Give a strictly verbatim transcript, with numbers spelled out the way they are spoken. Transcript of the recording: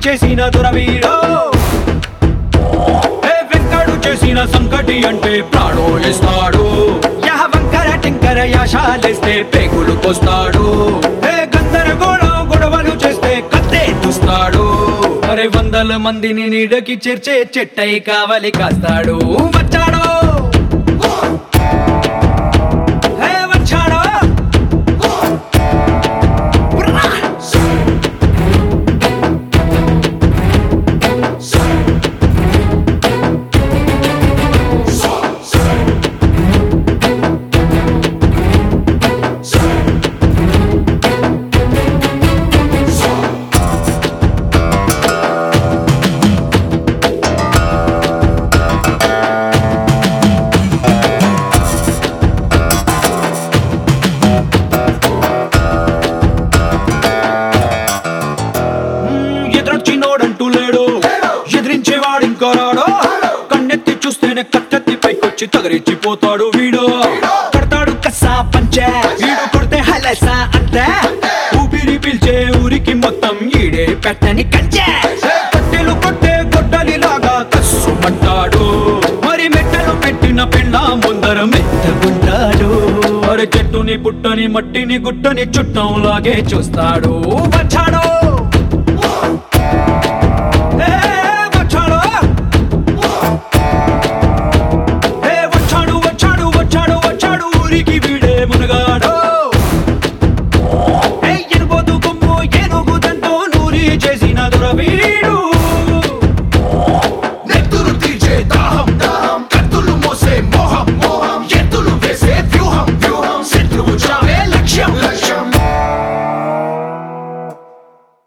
చేసిన దొరవీడో వెంకడు చేసిన సంకటి అంటే ప్రాణోలిస్తాడు యహ వంకర టింకర యాశాలేస్తే పేగులు కోస్తాడు గందరగోళం గొడవలు చేస్తే కత్తే తుస్తాడు అరే వందల మందిని నీడకి చేర్చే చెట్టై కావలి కాస్తాడు వచ్చాడో కన్నెత్తి చూస్తేనే కట్టెత్తి పైకొచ్చి తగరిచ్చిపోతాడు వీడు కడతాడు కసా పంచే వీడు కొడితే హలసా అంతే ఊపిరి పిలిచే ఊరికి మొత్తం ఈడే పెట్టని కంచే కట్టెలు కొట్టే గొడ్డలిలాగా కస్సుమంటాడు మరి మెట్టలు పెట్టిన పెళ్ళ ముందర మెత్తగుంటాడు మరి చెట్టుని పుట్టని మట్టిని గుట్టని చుట్టంలాగే చూస్తాడు వచ్చాడు